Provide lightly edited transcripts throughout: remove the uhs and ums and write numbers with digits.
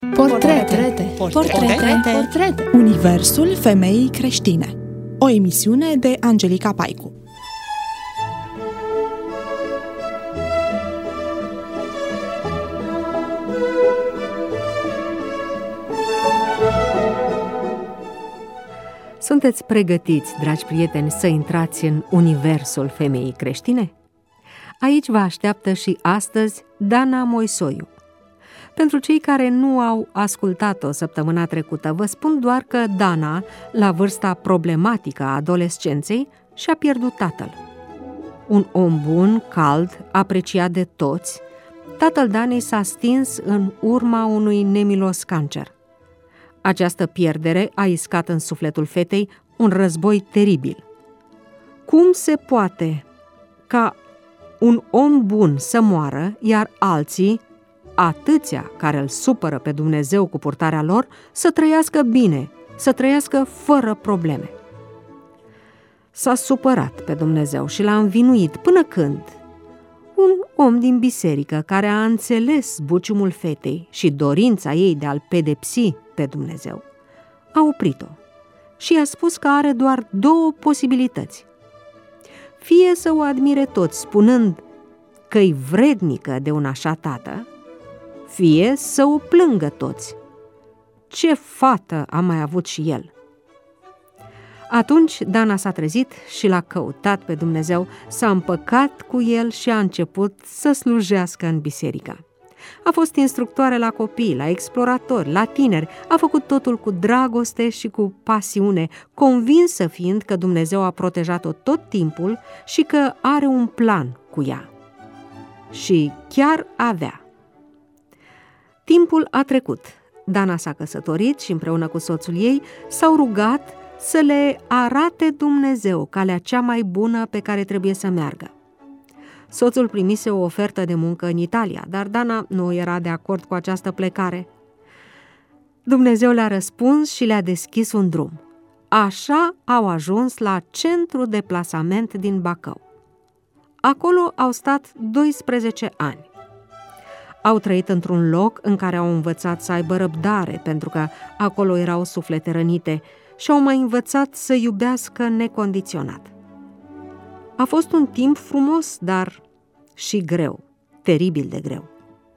Portrete. Universul femeii creștine. O emisiune de Angelica Paicu. Sunteți pregătiți, dragi prieteni, să intrați în universul femeii creștine? Aici vă așteaptă și astăzi Dana Moisoiu. Pentru cei care nu au ascultat-o săptămâna trecută, vă spun doar că Dana, la vârsta problematică a adolescenței, și-a pierdut tatăl. Un om bun, cald, apreciat de toți, tatăl Danei s-a stins în urma unui nemilos cancer. Această pierdere a iscat în sufletul fetei un război teribil. Cum se poate ca un om bun să moară, iar alții, atâția care îl supără pe Dumnezeu cu purtarea lor, să trăiască bine, să trăiască fără probleme? S-a supărat pe Dumnezeu și l-a învinuit până când un om din biserică, care a înțeles buciumul fetei și dorința ei de a-l pedepsi pe Dumnezeu, a oprit-o și i-a spus că are doar două posibilități. Fie să o admire toți, spunând că-i vrednică de un așa tată, fie să o plângă toți. Ce fată a mai avut și el! Atunci Dana s-a trezit și l-a căutat pe Dumnezeu, s-a împăcat cu el și a început să slujească în biserică. A fost instructoare la copii, la exploratori, la tineri, a făcut totul cu dragoste și cu pasiune, convinsă fiind că Dumnezeu a protejat-o tot timpul și că are un plan cu ea. Și chiar avea. Timpul a trecut. Dana s-a căsătorit și împreună cu soțul ei s-au rugat să le arate Dumnezeu calea cea mai bună pe care trebuie să meargă. Soțul primise o ofertă de muncă în Italia, dar Dana nu era de acord cu această plecare. Dumnezeu le-a răspuns și le-a deschis un drum. Așa au ajuns la centru de plasament din Bacău. Acolo au stat 12 ani. Au trăit într-un loc în care au învățat să aibă răbdare, pentru că acolo erau suflete rănite, și au mai învățat să iubească necondiționat. A fost un timp frumos, dar și greu, teribil de greu.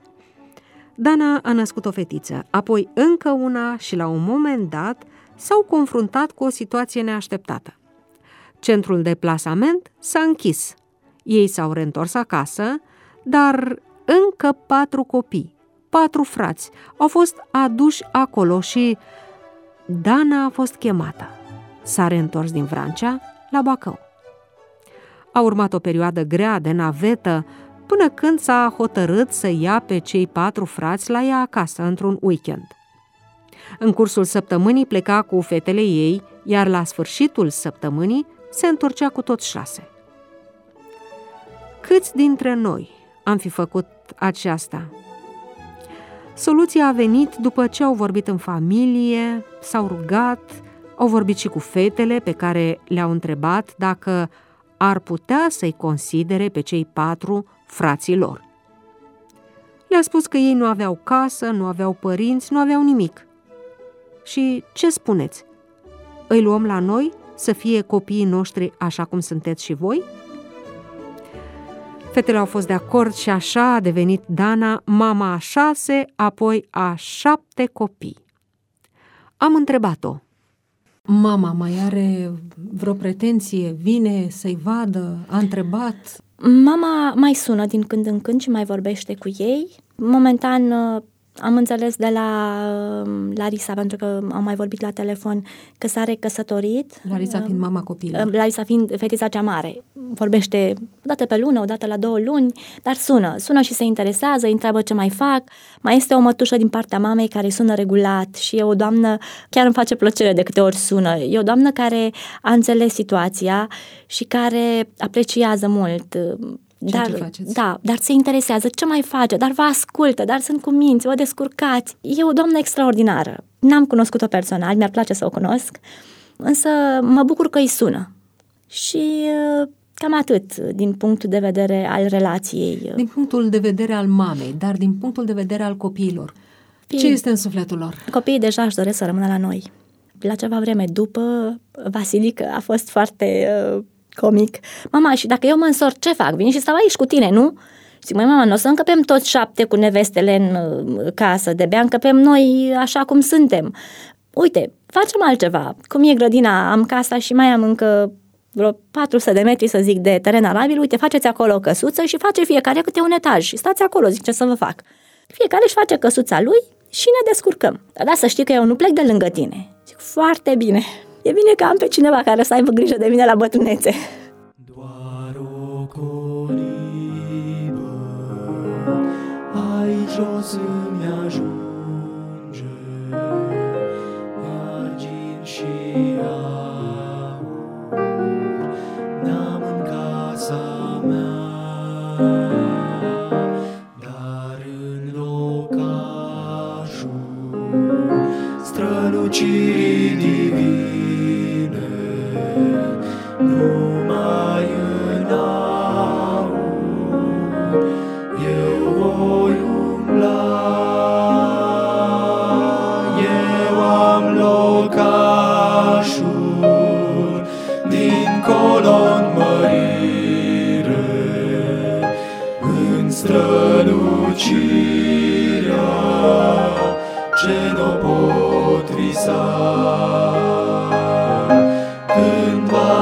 Dana a născut o fetiță, apoi încă una și la un moment dat s-au confruntat cu o situație neașteptată. Centrul de plasament s-a închis. Ei s-au reîntors acasă, dar încă 4 copii, 4 frați, au fost aduși acolo și Dana a fost chemată. S-a reîntors din Vrancea la Bacău. A urmat o perioadă grea de navetă până când s-a hotărât să ia pe cei 4 frați la ea acasă într-un weekend. În cursul săptămânii pleca cu fetele ei, iar la sfârșitul săptămânii se întorcea cu toți 6. Câți dintre noi am fi făcut aceasta? Soluția a venit după ce au vorbit în familie, s-au rugat, au vorbit și cu fetele pe care le-au întrebat dacă ar putea să-i considere pe cei 4 frații lor. Le-a spus că ei nu aveau casă, nu aveau părinți, nu aveau nimic. Și ce spuneți? Îi luăm la noi să fie copiii noștri așa cum sunteți și voi? Fetele au fost de acord și așa a devenit Dana mama a 6, apoi a 7 copii. Am întrebat-o: mama mai are vreo pretenție? Vine să-i vadă? A întrebat? Mama mai sună din când în când și mai vorbește cu ei. Momentan am înțeles de la Larisa, pentru că am mai vorbit la telefon, că s-a recăsătorit. Larisa fiind mama copilului. Larisa fiind fetița cea mare. Vorbește o dată pe lună, o dată la 2 luni, dar sună și se interesează, îi întreabă ce mai fac. Mai este o mătușă din partea mamei care sună regulat și e o doamnă, chiar îmi face plăcere de câte ori sună, e o doamnă care a înțeles situația și care apreciază mult. Dar se interesează ce mai face, dar vă ascultă, dar sunt cuminți, vă descurcați. E o doamnă extraordinară. N-am cunoscut-o personal, mi-ar place să o cunosc, însă mă bucur că îi sună. Și cam atât din punctul de vedere al relației. Din punctul de vedere al mamei, dar din punctul de vedere al copiilor. Ce este în sufletul lor? Copiii deja își doresc să rămână la noi. La ceva vreme după, Vasilic a fost foarte comic. Mama, și dacă eu mă însor, ce fac? Vin și stau aici cu tine, nu? Zic, măi, mama, nu o să încăpem toți 7 cu nevestele în casă, de-abia încăpem noi așa cum suntem. Uite, facem altceva. Cum e grădina, am casa și mai am încă vreo 400 de metri, să zic, de teren arabil. Uite, faceți acolo o căsuță și face fiecare câte un etaj. Și stați acolo, zic, ce să vă fac. Fiecare își face căsuța lui și ne descurcăm. Dar da, să știi că eu nu plec de lângă tine. Zic, foarte bine. E bine că am pe cineva care să aibă grijă de mine la bătrânețe. Doar o colibă ai jos îmi ajunge, argint și aur n-am în casa mea, dar în locașul strălucirii divine, numai în aur eu voi umbla. Eu am locașul dincolo-n mărire, în strălucirea ce n-o pot visa. Cândva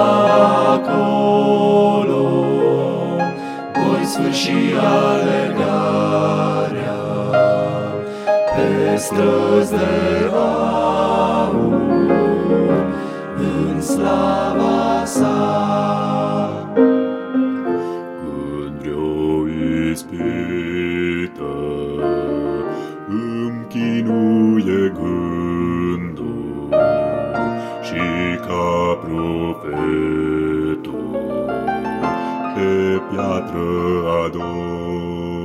acolo voi sfârși alergarea pe străzi de aur în slava sa. Când vreo ispită îmi chinuie gândul și ca profetul pe piatră ador,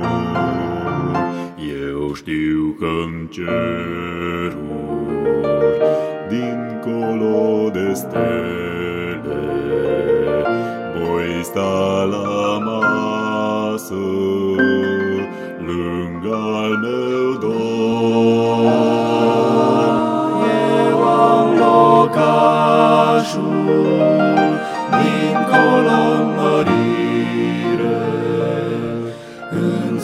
eu știu că-n ceruri dincolo de stele voi sta la masă lângă al meu dor. Eu am locașul dincolo-n mărire, în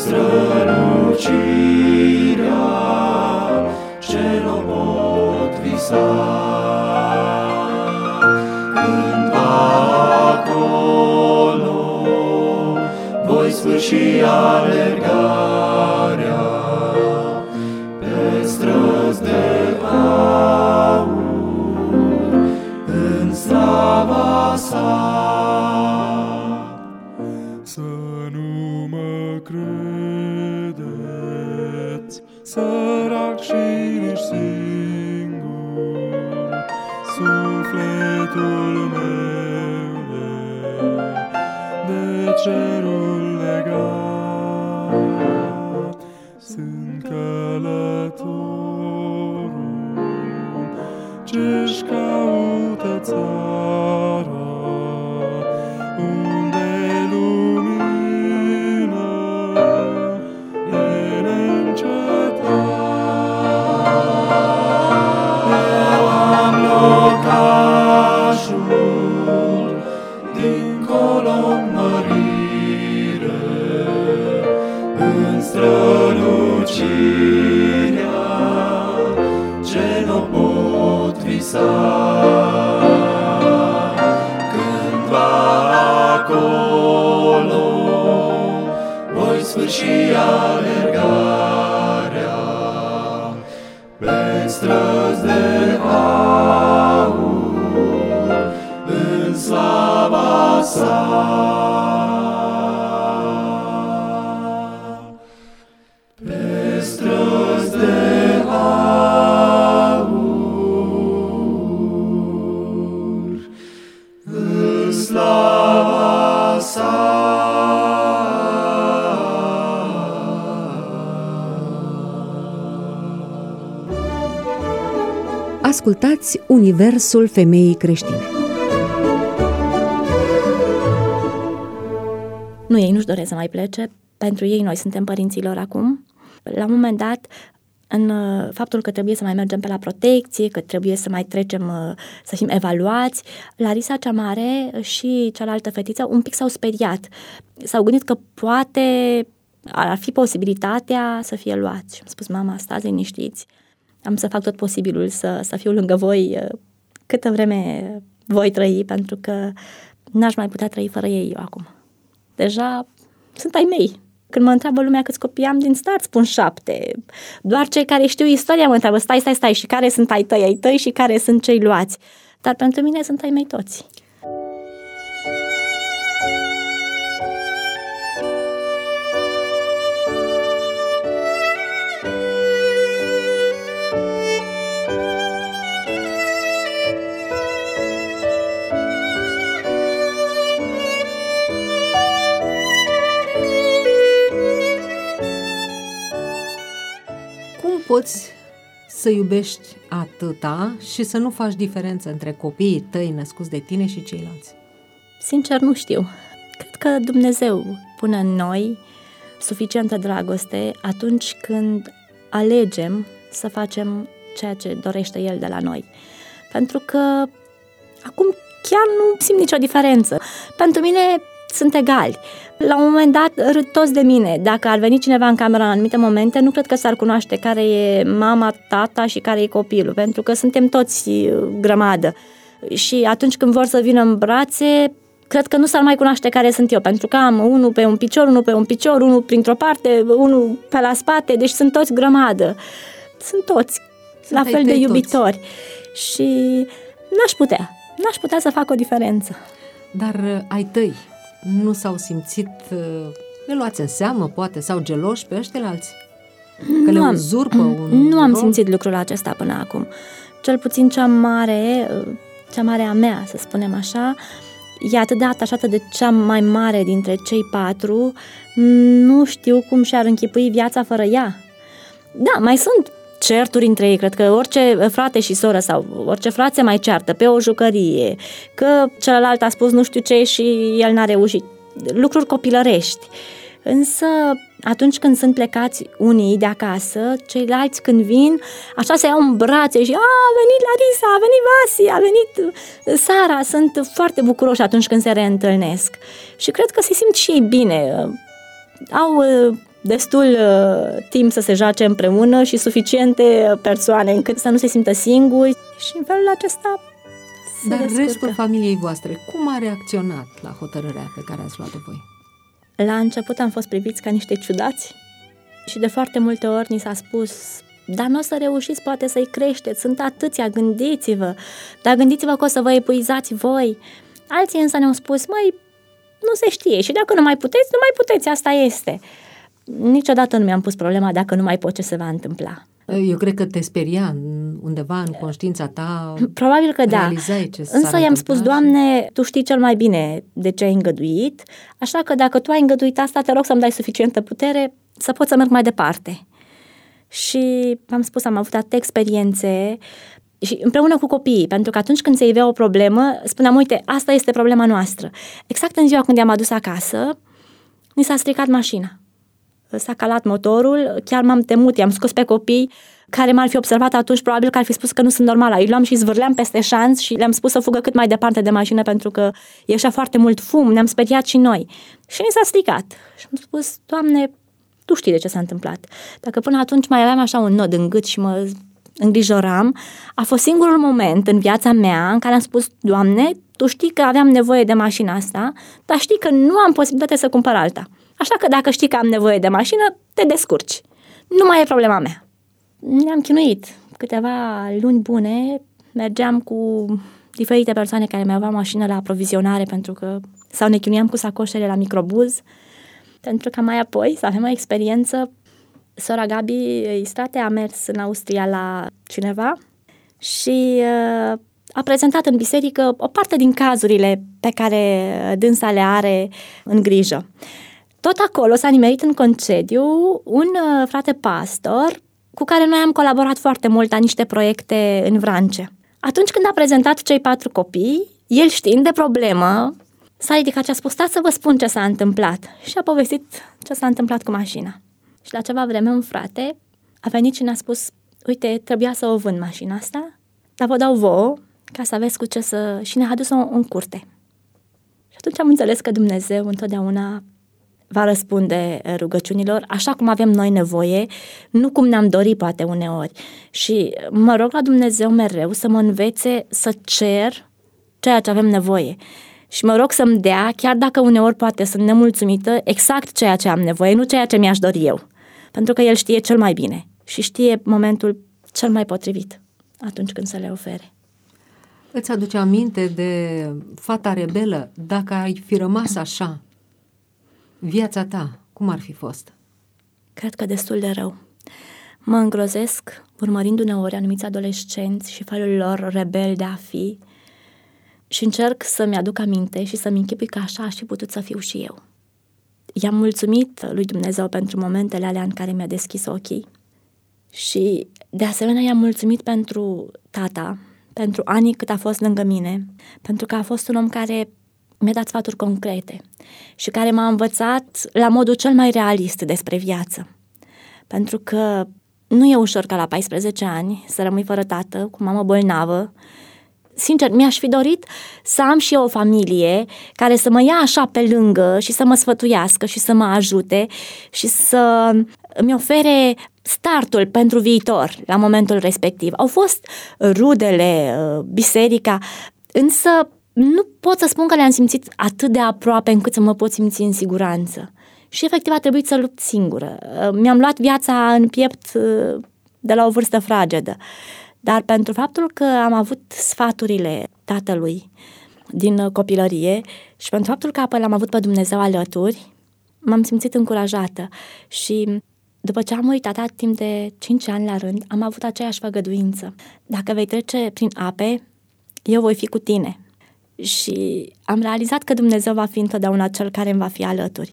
strălucirea ce n-o pot visa. Cândva acolo voi sfârși alergarea pe străzi de aur în slava sa. Să nu mă credeți sărac și nici singur, sufletul meu de cerul legat. Sunt călătorul ce-și caută țara, unde lumină e neîncetat. Eu am locașul dincolo-n mărire, în strălucirea ce n-o pot visa. Cândva acolo voi sfârși alergarea pe străzi de aur în slava sa. Pe străzi de aur în slava sa. Ascultați Universul femeii creștine. Nu, ei nu-și doresc să mai plece. Pentru ei noi suntem părinților acum. La un moment dat în faptul că trebuie să mai mergem pe la protecție, că trebuie să mai trecem, să fim evaluați. Larisa cea mare și cealaltă fetiță un pic s-au speriat. S-au gândit că poate ar fi posibilitatea să fie luați. Și am spus, mama, stați liniștiți, am să fac tot posibilul să fiu lângă voi câtă vreme voi trăi, pentru că n-aș mai putea trăi fără ei eu acum. Deja sunt ai mei. Când mă întreabă lumea câți copii am, din start spun 7. Doar cei care știu istoria mă întreabă, stai, și care sunt ai tăi și care sunt cei luați. Dar pentru mine sunt ai mei toți. Poți să iubești atâta și să nu faci diferență între copiii tăi născuți de tine și ceilalți? Sincer, nu știu. Cred că Dumnezeu pune în noi suficientă dragoste atunci când alegem să facem ceea ce dorește El de la noi. Pentru că acum chiar nu simt nicio diferență. Pentru mine sunt egali. La un moment dat râd toți de mine. Dacă ar veni cineva în cameră în anumite momente, nu cred că s-ar cunoaște care e mama, tata și care e copilul, pentru că suntem toți grămadă. Și atunci când vor să vină în brațe, cred că nu s-ar mai cunoaște care sunt eu, pentru că am unul pe un picior, unul printr-o parte, unul pe la spate, deci sunt toți grămadă. Sunt toți la fel de iubitori. Toți. Și n-aș putea să fac o diferență. Dar ai tăi nu s-au simțit luați în seamă, poate, sau geloși pe ăștialalți? Că le uzurpă un Nu am rol? simțit lucrul acesta până acum. Cel puțin cea mare a mea, să spunem așa, e atât de atașată de cea mai mare dintre cei 4, nu știu cum și-ar închipui viața fără ea. Da, mai sunt certuri între ei, cred că orice frate și soră sau orice frate se mai ceartă pe o jucărie, că celălalt a spus nu știu ce și el n-a reușit. Lucruri copilărești. Însă atunci când sunt plecați unii de acasă, ceilalți când vin, așa se iau în brațe și a venit Larisa, a venit Vasi, a venit Sara, sunt foarte bucuroși atunci când se reîntâlnesc. Și cred că se simt și ei bine. Au destul timp să se joace împreună și suficiente persoane încât să nu se simtă singuri și în felul acesta se Dar descurcă. restul familiei voastre, cum a reacționat la hotărârea pe care ați luat-o voi? La început am fost priviți ca niște ciudați și de foarte multe ori ni s-a spus, dar nu o să reușiți poate să-i creșteți, sunt atâția, gândiți-vă, dar gândiți-vă că o să vă epuizați voi. Alții însă ne-au spus, măi, nu se știe și dacă nu mai puteți, asta este. Niciodată nu mi-am pus problema dacă nu mai pot ce se va întâmpla. Eu cred că te speria undeva în conștiința ta. Probabil că da. Însă i-am spus, Doamne, Tu știi cel mai bine de ce ai îngăduit, așa că dacă Tu ai îngăduit asta, te rog să-mi dai suficientă putere să pot să merg mai departe. Și am spus, am avut atâtea experiențe și împreună cu copiii, pentru că atunci când se ivea o problemă, spuneam, uite, asta este problema noastră. Exact în ziua când i-am adus acasă, ni s-a stricat mașina. S-a calat motorul, chiar m-am temut, i-am scos pe copii care m-ar fi observat atunci, probabil că ar fi spus că nu sunt normală. Îi luam și zvârleam peste șanț și le-am spus să fugă cât mai departe de mașină pentru că ieșea foarte mult fum, ne-am speriat și noi. Și ni s-a stricat. Și am spus, Doamne, Tu știi de ce s-a întâmplat. Dacă până atunci mai aveam așa un nod în gât și mă îngrijoram, a fost singurul moment în viața mea în care am spus, Doamne, Tu știi că aveam nevoie de mașina asta, dar știi că nu am posibilitate să cumpăr alta. Așa că dacă știi că am nevoie de mașină, te descurci. Nu mai e problema mea. Ne-am chinuit câteva luni bune, mergeam cu diferite persoane care mai aveau mașină la aprovizionare sau ne chinuiam cu sacoșele la microbuz, pentru că mai apoi să avem o experiență. Sora Gabi Istrate a mers în Austria la cineva și a prezentat în biserică o parte din cazurile pe care dânsa le are în grijă. Tot acolo s-a nimerit în concediu un frate pastor cu care noi am colaborat foarte mult la niște proiecte în Vrance. Atunci când a prezentat cei 4 copii, el știind de problemă, s-a ridicat și a spus, stați să vă spun ce s-a întâmplat. Și a povestit ce s-a întâmplat cu mașina. Și la ceva vreme un frate a venit și ne-a spus, uite, trebuia să o vând mașina asta, dar vă dau vouă ca să aveți cu ce să... Și ne-a adus-o în curte. Și atunci am înțeles că Dumnezeu întotdeauna va răspunde rugăciunilor așa cum avem noi nevoie, nu cum ne-am dorit poate uneori. Și mă rog la Dumnezeu mereu să mă învețe să cer ceea ce avem nevoie. Și mă rog să-mi dea, chiar dacă uneori poate sunt nemulțumită, exact ceea ce am nevoie, nu ceea ce mi-aș dori eu. Pentru că El știe cel mai bine și știe momentul cel mai potrivit atunci când să le ofere. Îți aduce aminte de fata rebelă? Dacă ai fi rămas așa, viața ta, cum ar fi fost? Cred că destul de rău. Mă îngrozesc urmărind uneori anumiți adolescenți și felul lor rebel de a fi și încerc să-mi aduc aminte și să-mi închipui că așa aș fi putut să fiu și eu. I-am mulțumit lui Dumnezeu pentru momentele alea în care mi-a deschis ochii și de asemenea i-am mulțumit pentru tata, pentru anii cât a fost lângă mine, pentru că a fost un om care mi-a dat sfaturi concrete și care m-a învățat la modul cel mai realist despre viață. Pentru că nu e ușor ca la 14 ani să rămâi fără tată, cu mamă bolnavă. Sincer, mi-aș fi dorit să am și eu o familie care să mă ia așa pe lângă și să mă sfătuiască și să mă ajute și să îmi ofere startul pentru viitor la momentul respectiv. Au fost rudele, biserica, însă nu pot să spun că le-am simțit atât de aproape încât să mă pot simți în siguranță. Și efectiv a trebuit să lupt singură. Mi-am luat viața în piept de la o vârstă fragedă. Dar pentru faptul că am avut sfaturile tatălui din copilărie și pentru faptul că apoi l-am avut pe Dumnezeu alături, m-am simțit încurajată. Și după ce am murit tata timp de 5 ani la rând, am avut aceeași făgăduință. Dacă vei trece prin ape, eu voi fi cu tine. Și am realizat că Dumnezeu va fi întotdeauna cel care îmi va fi alături.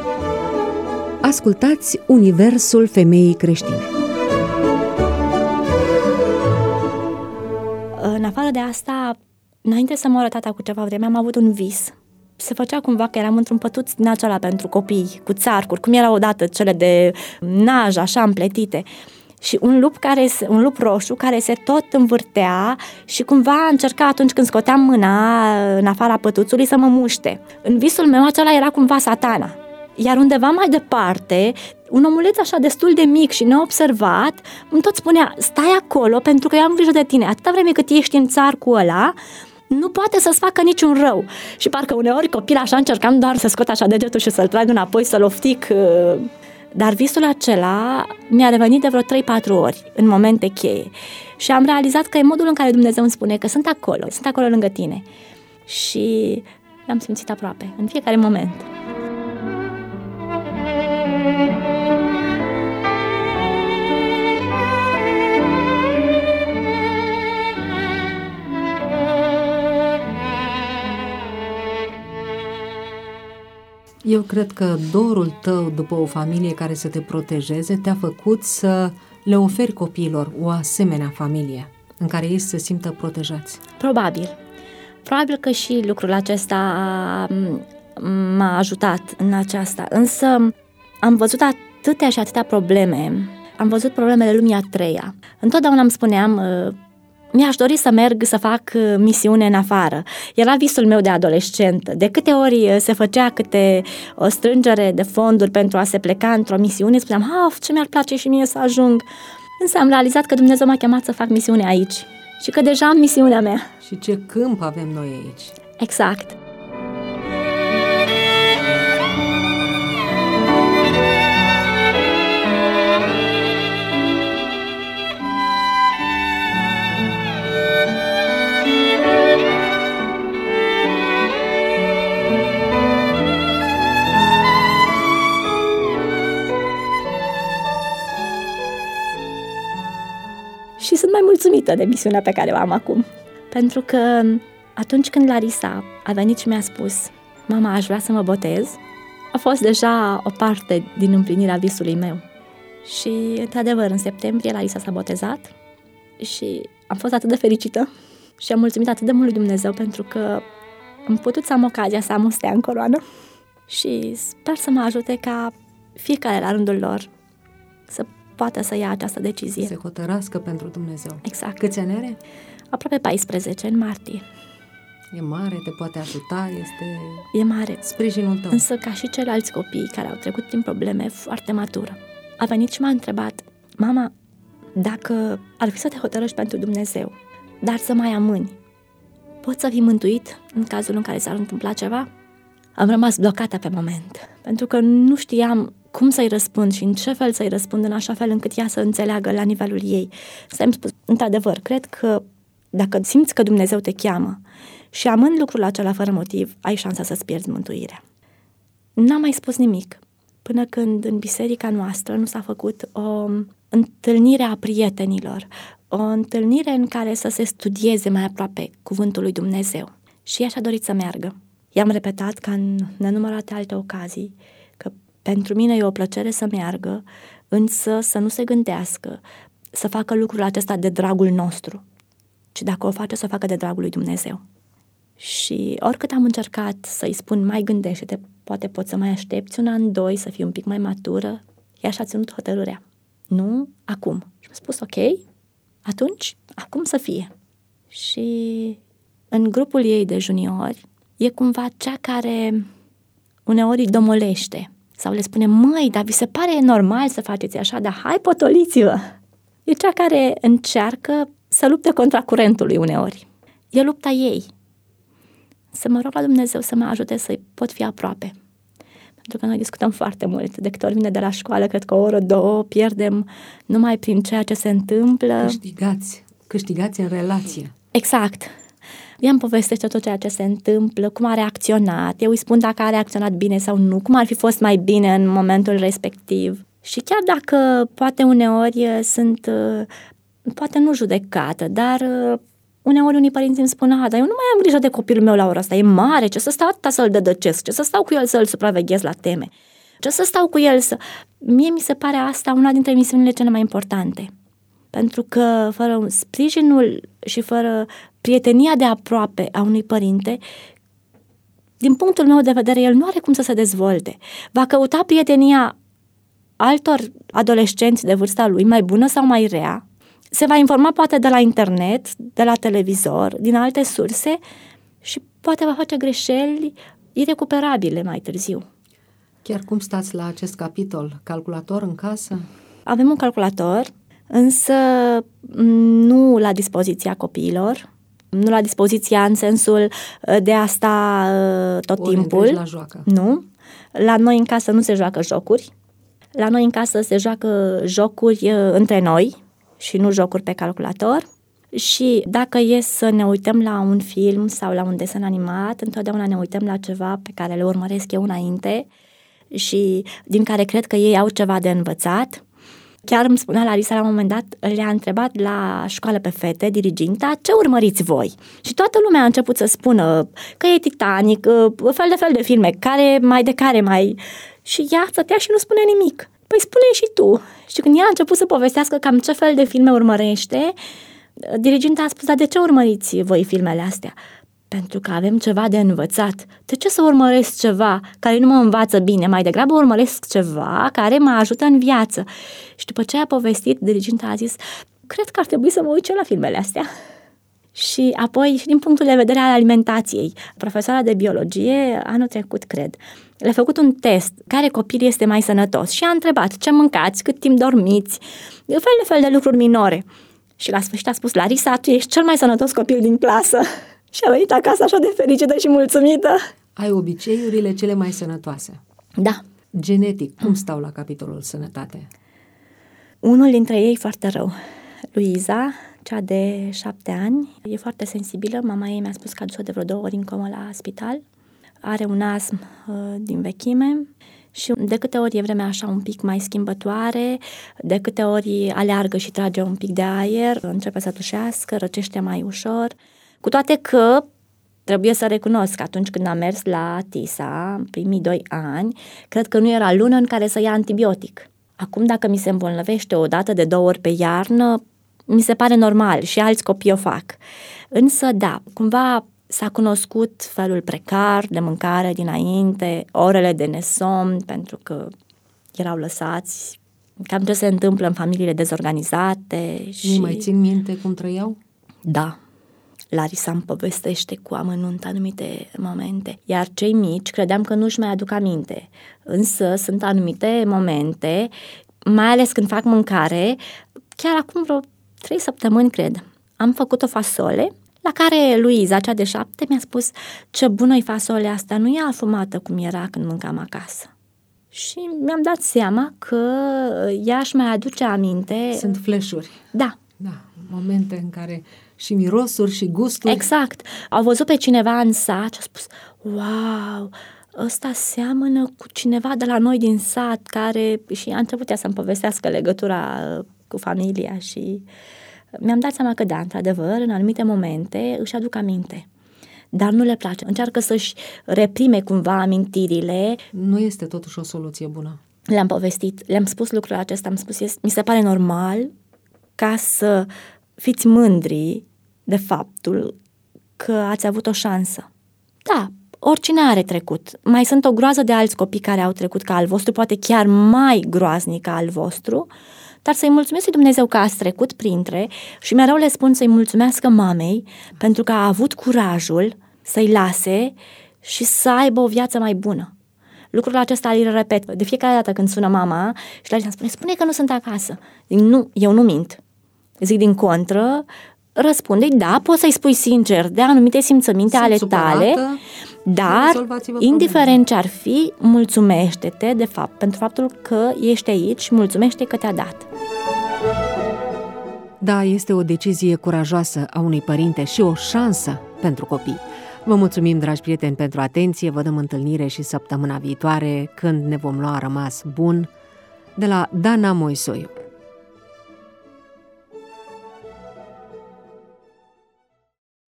Ascultați Universul Femeii Creștine. în afară de asta, înainte să moară tata cu ceva vreme, am avut un vis. Se făcea cumva că eram într-un pătuț din acela pentru copii, cu țarcuri, cum erau odată cele de naj, așa împletite. Și un lup roșu care se tot învârtea și cumva încerca atunci când scoteam mâna în afara pătuțului să mă muște. În visul meu acela era cumva Satana. Iar undeva mai departe, un omuleț așa destul de mic și neobservat îmi tot spunea: stai acolo pentru că eu am grijă de tine. Atâta vreme cât ești în țarcul ăla, nu poate să-ți facă niciun rău. Și parcă uneori copil așa încercam doar să scot așa degetul și să-l trag înapoi, să-l oftic. Dar visul acela mi-a revenit de vreo 3-4 ori în momente cheie. Și am realizat că e modul în care Dumnezeu îmi spune că sunt acolo lângă tine. Și l-am simțit aproape, în fiecare moment. Eu cred că dorul tău după o familie care să te protejeze te-a făcut să le oferi copiilor o asemenea familie în care ei să se simtă protejați. Probabil că și lucrul acesta m-a ajutat în aceasta, însă am văzut atâtea și atâtea probleme. Am văzut problemele lumii a treia. Întotdeauna îmi spuneam: mi-aș dori să merg să fac misiune în afară. Era visul meu de adolescentă. De câte ori se făcea câte o strângere de fonduri pentru a se pleca într-o misiune, spuneam: ce mi-ar place și mie să ajung. Însă am realizat că Dumnezeu m-a chemat să fac misiune aici și că deja am misiunea mea. Și ce câmp avem noi aici. Exact. Și sunt mai mulțumită de misiunea pe care o am acum. Pentru că atunci când Larisa a venit și mi-a spus: mama, aș vrea să mă botez, a fost deja o parte din împlinirea visului meu. Și, într-adevăr, în septembrie Larisa s-a botezat și am fost atât de fericită și am mulțumit atât de mult lui Dumnezeu pentru că am putut să am ocazia să am un stea în coroană și sper să mă ajute ca fiecare la rândul lor să poată să ia această decizie. Se hotărască pentru Dumnezeu. Exact. Câți ani are? Aproape 14, în martie. E mare, te poate ajuta, E mare. Sprijinul tău. Însă, ca și ceilalți copii care au trecut prin probleme, foarte matură. A venit și m-a întrebat: mama, dacă ar fi să te hotărăști pentru Dumnezeu, dar să mai amâni, poți să fii mântuit în cazul în care s-ar întâmpla ceva? Am rămas blocată pe moment, pentru că nu știam cum să-i răspund și în ce fel să-i răspund în așa fel încât ea să înțeleagă la nivelul ei. Să-mi spus: într-adevăr, cred că dacă simți că Dumnezeu te cheamă și amând lucrul acela fără motiv, ai șansa să-ți pierzi mântuirea. N-am mai spus nimic, până când în biserica noastră nu s-a făcut o întâlnire a prietenilor, o întâlnire în care să se studieze mai aproape cuvântul lui Dumnezeu. Și ea și-a dorit să meargă. I-am repetat ca în nenumărate alte ocazii că pentru mine e o plăcere să meargă, însă să nu se gândească să facă lucrul acesta de dragul nostru, ci dacă o face, să o facă de dragul lui Dumnezeu. Și oricât am încercat să-i spun: mai gândește-te, poate poți să mai aștepți 1 an, 2, să fii un pic mai matură, ea și-a ținut hotărârea. Nu, acum. Și mi-a spus: ok, atunci, acum să fie. Și în grupul ei de juniori e cumva cea care uneori îi domolește sau le spune: măi, dar vi se pare normal să faceți așa, dar hai, potoliți-vă. E cea care încearcă să lupte contra curentului uneori. E lupta ei. Să mă rog la Dumnezeu să mă ajute să-i pot fi aproape. Pentru că noi discutăm foarte mult. De câte ori vine de la școală, cred că o oră, 2, pierdem numai prin ceea ce se întâmplă. Câștigați în relație. Exact. Ea îmi povestește tot ceea ce se întâmplă, cum a reacționat. Eu îi spun dacă a reacționat bine sau nu, cum ar fi fost mai bine în momentul respectiv. Și chiar dacă poate uneori sunt, poate nu judecată, dar uneori unii părinți îmi spun: dar eu nu mai am grijă de copilul meu la ora asta, e mare, ce să stau atâta să-l dădăcesc, ce să stau cu el să-l supraveghez la teme, ce să stau cu el să... Mie mi se pare asta una dintre misiunile cele mai importante. pentru că fără sprijinul și fără prietenia de aproape a unui părinte, din punctul meu de vedere, el nu are cum să se dezvolte. Va căuta prietenia altor adolescenți de vârsta lui, mai bună sau mai rea, se va informa poate de la internet, de la televizor, din alte surse și poate va face greșeli irecuperabile mai târziu. Chiar cum stați la acest capitol? Calculator în casă? Avem un calculator, însă nu la dispoziția copiilor, nu la dispoziția în sensul de a sta tot timpul. La joacă. Nu. La noi în casă nu se joacă jocuri. La noi în casă se joacă jocuri între noi și nu jocuri pe calculator. Și dacă e să ne uităm la un film sau la un desen animat, întotdeauna ne uităm la ceva pe care le urmăresc eu înainte și din care cred că ei au ceva de învățat. Chiar îmi spunea Larisa la un moment dat, le-a întrebat la școală pe fete, diriginta, ce urmăriți voi? Și toată lumea a început să spună că e Titanic, fel de filme, care mai... Și ea stătea și nu spune nimic. Păi spune și tu. Și când ea a început să povestească cam ce fel de filme urmărește, diriginta a spus, dar de ce urmăriți voi filmele astea? Pentru că avem ceva de învățat. De ce să urmăresc ceva care nu mă învață bine? Mai degrabă urmăresc ceva care mă ajută în viață. Și după ce a povestit, diriginta a zis, cred că ar trebui să mă uit la filmele astea. Și apoi, și din punctul de vedere al alimentației, profesoara de biologie, anul trecut, cred, le-a făcut un test, care copil este mai sănătos și a întrebat ce mâncați, cât timp dormiți, fel de lucruri minore. Și la sfârșit a spus, Larisa, tu ești cel mai sănătos copil din clasă. Și a venit acasă așa de fericită și mulțumită. Ai obiceiurile cele mai sănătoase. Da. Genetic, cum stau la capitolul sănătate? Unul dintre ei foarte rău. Luiza, cea de 7 ani, e foarte sensibilă. Mama ei mi-a spus că a dus-o de vreo 2 ori în comă la spital. Are un astm din vechime și de câte ori e vremea așa un pic mai schimbătoare, de câte ori aleargă și trage un pic de aer, începe să tușească, răcește mai ușor. Cu toate că trebuie să recunosc că atunci când am mers la TISA, în primii 2 ani, cred că nu era lună în care să ia antibiotic. Acum, dacă mi se îmbolnăvește o dată de 2 ori pe iarnă, mi se pare normal și alți copii o fac. Însă, da, cumva s-a cunoscut felul precar de mâncare dinainte, orele de nesomn, pentru că erau lăsați, cam ce se întâmplă în familiile dezorganizate. Și mai țin minte cum trăiau? Da. Larisa îmi povestește cu amănunt anumite momente, iar cei mici credeam că nu-și mai aduc aminte. Însă sunt anumite momente, mai ales când fac mâncare, chiar acum vreo 3 săptămâni, cred, am făcut o fasole, la care Luiza, cea de 7, mi-a spus, ce bună-i fasolea asta, nu e afumată cum era când mâncam acasă. Și mi-am dat seama că ea își mai aduce aminte. Sunt flash-uri. Da. Da, momente în care și mirosuri și gusturi. Exact. Au văzut pe cineva în sat și a spus, wow, ăsta seamănă cu cineva de la noi din sat, care... Și a început ea să-mi povestească legătura cu familia și mi-am dat seama că da, într-adevăr, în anumite momente își aduc aminte. Dar nu le place. Încearcă să-și reprime cumva amintirile. Nu este totuși o soluție bună. Le-am povestit, le-am spus lucrul acesta, am spus, mi se pare normal ca să fiți mândri de faptul că ați avut o șansă. Da, oricine are trecut. Mai sunt o groază de alți copii care au trecut ca al vostru, poate chiar mai groaznic ca al vostru, dar să-i mulțumesc lui Dumnezeu că ați trecut printre și mereu le spun să-i mulțumească mamei pentru că a avut curajul să-i lase și să aibă o viață mai bună. Lucrul acesta îl repet de fiecare dată când sună mama și Larisa spune că nu sunt acasă. Zic, nu, eu nu mint. Zic din contră, răspunde, da, poți să-i spui sincer de anumite simțăminte ale tale, dar, indiferent ce ar fi, mulțumește-te, de fapt, pentru faptul că ești aici și mulțumește că te-a dat. Da, este o decizie curajoasă a unui părinte și o șansă pentru copii. Vă mulțumim, dragi prieteni, pentru atenție, vă dăm întâlnire și săptămâna viitoare, când ne vom lua rămas bun, de la Dana Moisoiu.